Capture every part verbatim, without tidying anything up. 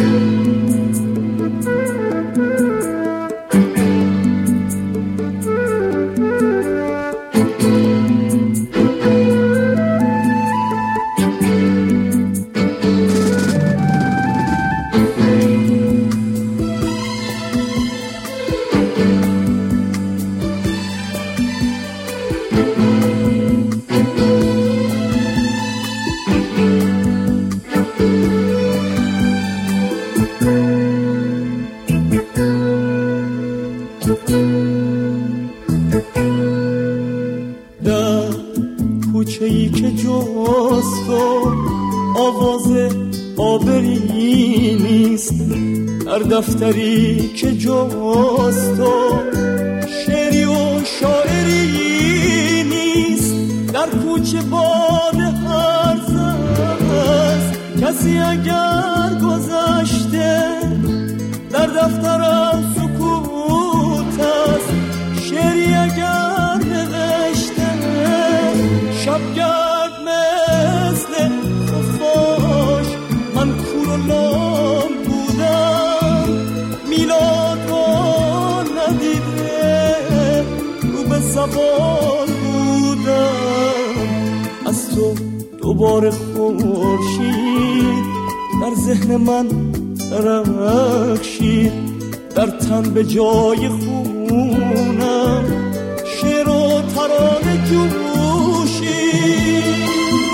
کوچه‌ای که جز تو آواز آبری نیست، در دفتری که جز تو شعری و شاعری نیست، در کوچه باد هرز است کسی اگر گذشته، در دفترم سکوت است شعری اگر نوشته، شبگرد مثل خفاش من کور و لام بودم، میلاد را ندیده رو به زبان بودم، از تو دوباره خورشید در ذهن من درخشید، در تن به جای خونم شعر و ترانه جوشید.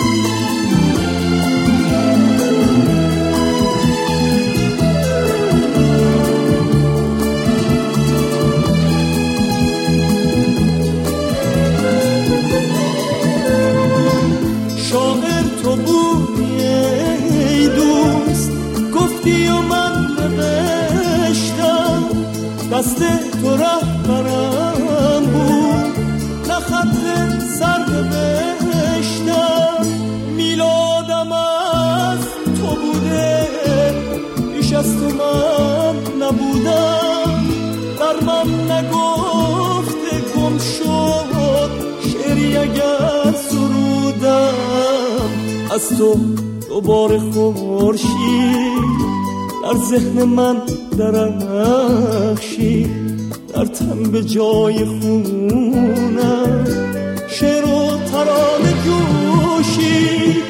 شاعر تو بودی ای دوست، گفتی و من نوشتم، دست تو رهبرم بود نه خط سر نوشتم، میلادم از تو بوده پیش از تو من نبودم، در من نگفته گم شد شعری اگر سرودم، از تو دوباره خورشید در ذهن من درخشید، در تن به جای خونم شعر و ترانه جوشید.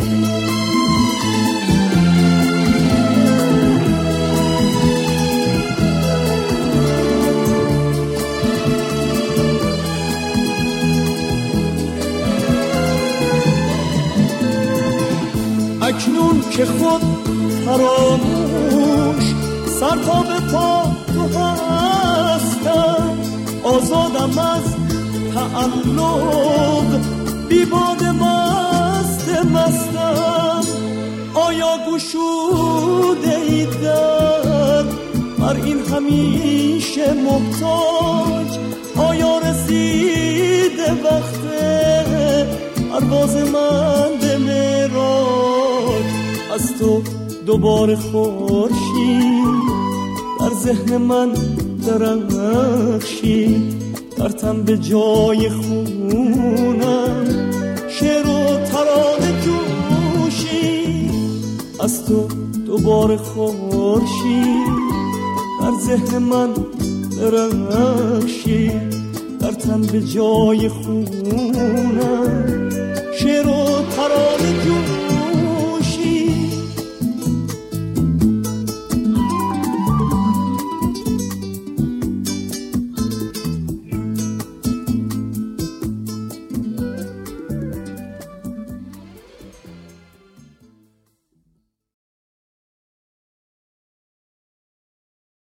اکنون که خود فراموش سر تا به پا تو هستم، آزادم از تعلق بی باد مست مستم، آیا گشوده ای در بر این همیشه محتاج، آیا رسیده وقت پرواز من به معراج، از تو دوباره خورشید در ذهن من درخشید، در تن به جای خونم شعر و ترانه جوشید، از تو دوباره خورشید در ذهن من درخشید، در تن به جای خونم شعر و ترانه